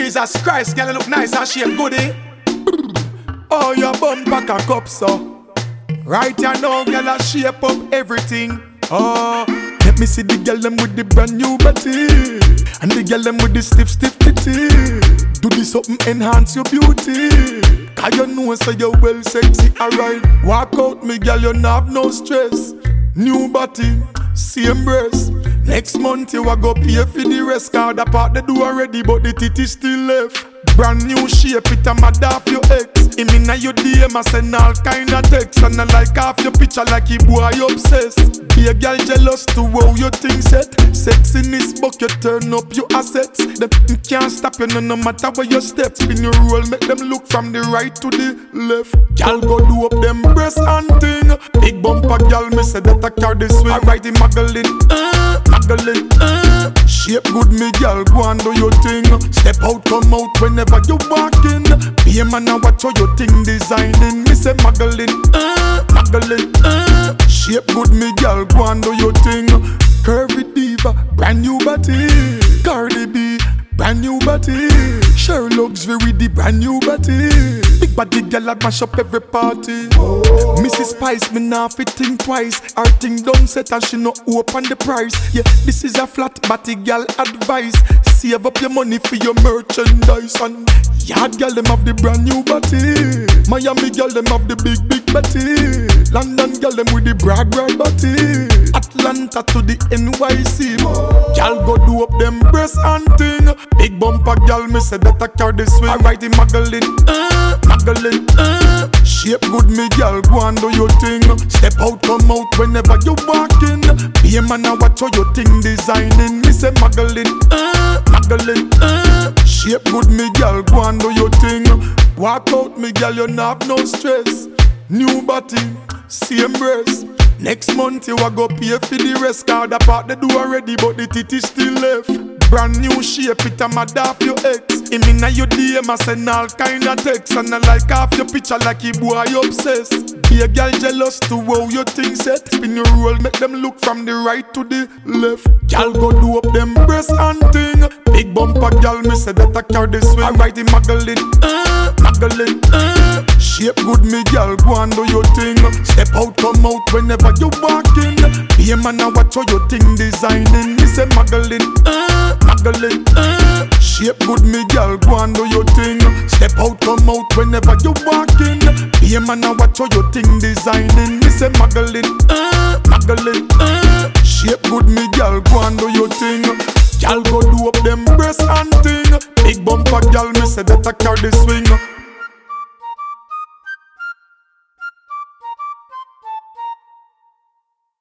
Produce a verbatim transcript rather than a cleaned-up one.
Jesus Christ, girl, you look nice and shape goodie. Oh, your bum pack a cup, so right here now, girl, I shape up everything. Oh, let me see the girl them with the brand new body, and the girl them with the stiff, stiff titty. Do this something enhance your beauty, cause you know so you're well sexy, alright. Walk out, me girl, you not have no stress. New body, same breast. Next month you a go pay for the rest, cause the part they do already, but the titty still left. Brand new shape, it a mad off your ex. Him inna your D M, I send all kind of texts, and I like half your picture like he boy obsessed. Be a girl jealous to how your thing set. Sexiness buck, you turn up your assets. Them can't stop you no, no matter where you step. Spin your roll, make them look from the right to the left. Girl go do up them breast and thing. Big bumper girl, me say that I carry the swing. Alright, the muggling, uh, muggling, uh. Shape good, me girl, go and do your thing. Step out, come out whenever you walk in. Be a man and watch how your thing designing. Me say muggling, uh, muggling, uh. Shape good, me girl, go and do your thing. Curvy diva, brand new body. Cardi B, brand new body. Sure luxury with the brand new body. Big body girl, I mash up every party. Oh. Missus Spice, me nah fit think twice. Her thing done set and she no open the price. Yeah, this is a flat body girl advice. Save up your money for your merchandise. And yard girl, them have the brand new body. Miami girl, them have the big, big body. London girl, them with the brag, brag body. Atlanta to the N Y C. Girl go do up them breast and thing. Big bumper girl, me say that I carry the swing. Alright, the muggling, uh, muggling, uh. Shape good, me girl, go and do your thing. Step out, come out whenever you walk in. Be a man and watch how your thing designing. Me say muggling, uh, muggling, uh. Shape good, me girl, go and do your thing. Walk out, me girl, you not have no stress. New body, same breast. Next month you a go pay for the rest, cause the part they do already, but the titty still left. Brand new shape, it a mad off your ex. Him inna your D M, I send all kind of texts, and I like half your picture like he boy obsessed. Be a girl jealous to how your thing set. Spin your roll, make them look from the right to the left. Girl go do up them breast and thing. Big bumper girl, me say that I carry the swing. Alright, the muggling, uh, muggling, uh. Shape good, me girl, go and do your thing. Step out, come out whenever you walk in. Be a man and watch how your thing designing. Me say muggling, uh, muggling, uh. Shape good, me girl, go and do your thing. Step out, come out whenever you walk in. Be a man and watch how your thing designing. Me say muggling, uh, muggling, uh. Shape good, me girl, go and do your thing. Girl go do up them breast and thing. Big bumper girl, me say that I carry the swing.